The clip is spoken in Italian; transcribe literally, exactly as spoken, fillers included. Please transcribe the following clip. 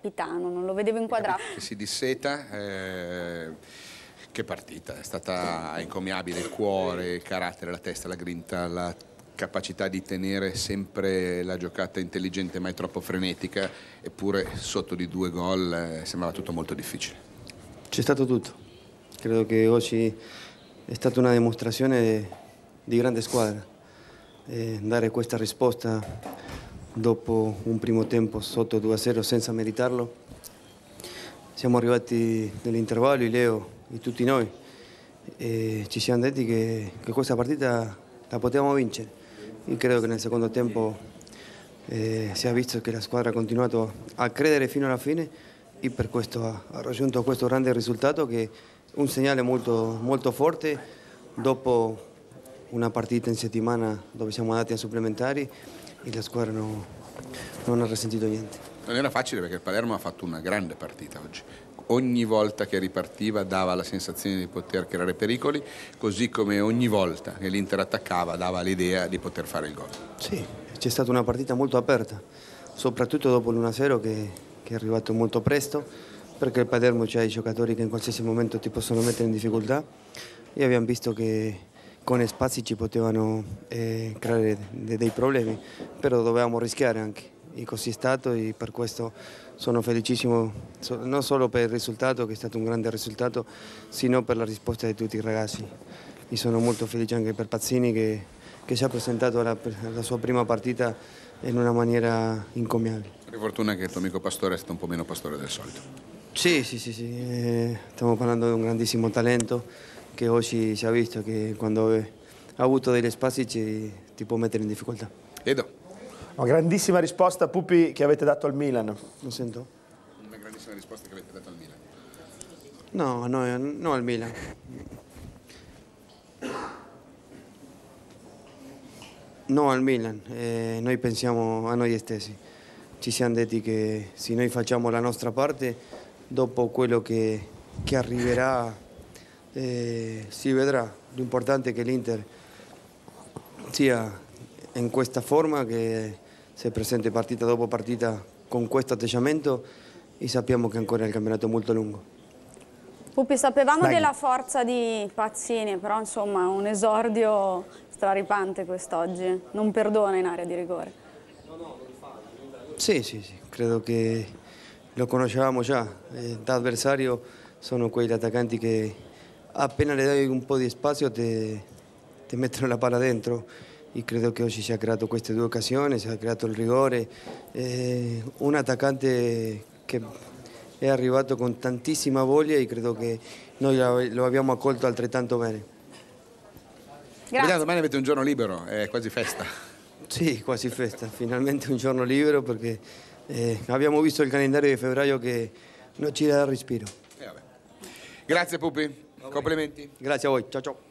capitano, non lo vedevo inquadrato. Che si disseta, eh, che partita, è stata encomiabile, il cuore, il carattere, la testa, la grinta, la capacità di tenere sempre la giocata intelligente mai troppo frenetica, eppure sotto di due gol eh, sembrava tutto molto difficile. C'è stato tutto, credo che oggi è stata una dimostrazione di grande squadra, eh, dare questa risposta dopo un primo tempo sotto due a zero senza meritarlo. Siamo arrivati nell'intervallo, Leo e tutti noi, e ci siamo detti che, che questa partita la potevamo vincere. Io credo che nel secondo tempo eh, si è visto che la squadra ha continuato a credere fino alla fine e per questo ha, ha raggiunto questo grande risultato, che è un segnale molto, molto forte dopo una partita in settimana dove siamo andati a supplementari e la squadra no, non ha risentito niente. Non era facile perché il Palermo ha fatto una grande partita oggi. Ogni volta che ripartiva dava la sensazione di poter creare pericoli, così come ogni volta che l'Inter attaccava dava l'idea di poter fare il gol. Sì, c'è stata una partita molto aperta, soprattutto dopo l'uno a zero che, che è arrivato molto presto, perché il Palermo c'ha i giocatori che in qualsiasi momento ti possono mettere in difficoltà e abbiamo visto che con spazi ci potevano eh, creare de dei problemi, però dovevamo rischiare anche. E così è stato e per questo sono felicissimo non solo per il risultato, che è stato un grande risultato, sino per la risposta di tutti i ragazzi. E sono molto felice anche per Pazzini che, che ci ha presentato la, la sua prima partita in una maniera incommiabile. Per fortuna che il tuo amico Pastore è stato un po' meno Pastore del solito. Sì, sì, sì, sì. Eh, stiamo parlando di un grandissimo talento che oggi si è visto che quando ha avuto degli spazi ci, ti può mettere in difficoltà. Edo. Una grandissima risposta, Pupi, che avete dato al Milan. Lo sento? Una grandissima risposta che avete dato al Milan. No, no, no al Milan. No al Milan, eh, noi pensiamo a noi stessi. Ci siamo detti che se noi facciamo la nostra parte, dopo quello che, che arriverà eh, si vedrà. L'importante è che l'Inter sia in questa forma, che si presente partita dopo partita con questo atteggiamento e sappiamo che ancora il campionato è molto lungo. Pupi, sapevamo Dai. della forza di Pazzini, però insomma un esordio straripante quest'oggi, non perdona in area di rigore. Sì, sì, sì, credo che lo conoscevamo già. Eh, da avversario sono quegli attaccanti che appena le dai un po' di spazio ti, ti mettono la palla dentro. E credo che oggi si è creato queste due occasioni, si è creato il rigore, eh, un attaccante che è arrivato con tantissima voglia e credo che noi lo abbiamo accolto altrettanto bene. Grazie. Domani avete un giorno libero, è quasi festa. Sì, quasi festa, finalmente un giorno libero perché eh, abbiamo visto il calendario di febbraio che non ci dà respiro. Eh, vabbè. Grazie Pupi, complimenti. Grazie a voi, ciao ciao.